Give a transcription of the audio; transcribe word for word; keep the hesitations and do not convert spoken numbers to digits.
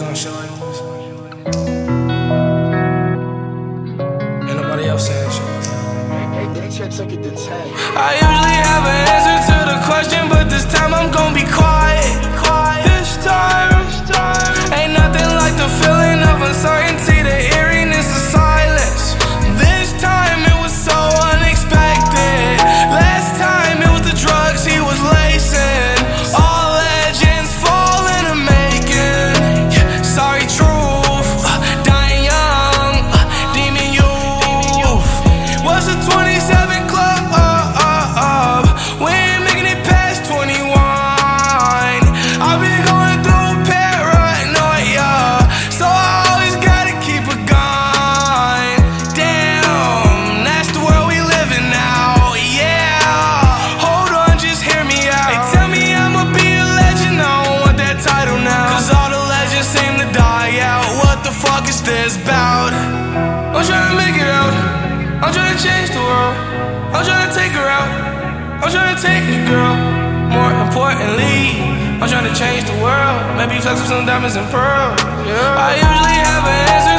on shit like this. Ain't nobody else saying shit. I usually have an answer to the question, but this time I'm gonna be quiet. This time, ain't nothing like the feeling of uncertainty, the eeriness of silence. This time it was so unexpected. Last time it was the drugs he was lacing. All legends fall in the making. Sorry, truth, dying young, demon youth. What's a twenty-seven club? Uh, uh, uh. We ain't making it past twenty-one. I've been going through paranoia, so I always gotta keep a gun. Damn, that's the world we live in now. Yeah, hold on, just hear me out. They tell me I'ma be a legend, I don't want that title now, cause all the legends seem to die out. What the fuck is this about? I'm trying to make it out. I'm trying to change the world. I'm trying to take her out. I'm trying to take the girl. More importantly, I'm trying to change the world. Maybe flex with some diamonds and pearls. Yeah. I usually have an answer